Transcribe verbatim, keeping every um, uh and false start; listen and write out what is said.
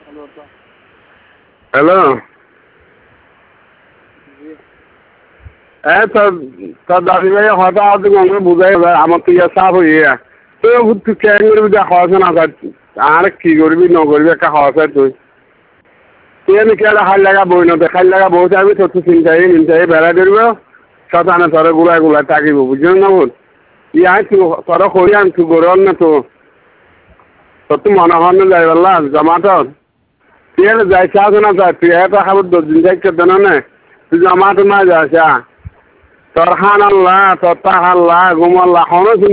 hello এই তোর তোর দাদি ভাই হয়তো আজ গঙ্গে বুঝাই আমার তো ইয়া সাফ হয়ে তুই তুই কেন করবি যা খাওয়াছে না আর কি করবি ন করবি একটা খাওয়াছে তুই তুই আমি কে খাই লাগা বই না খাই লাগা বই যাবি তোর তো চিন্তাই নিন্তাই বেড়া ধরবে শতানে তোর গুলাই গুলাই থাকিব বুঝলি না বল ইয়াই তুই তোর করি আন তুই গরম না তো তোর তো মনে হয় না যাই বললা জমাটর তুই এলে যাইছে আছে না যাই তুই এটা খাবার দশ দিন যাইতে দেন না তুই জমাটো না যাস তোর খান আল্লাহ তোর তা আল্লাহ ঘুম আল্লাহ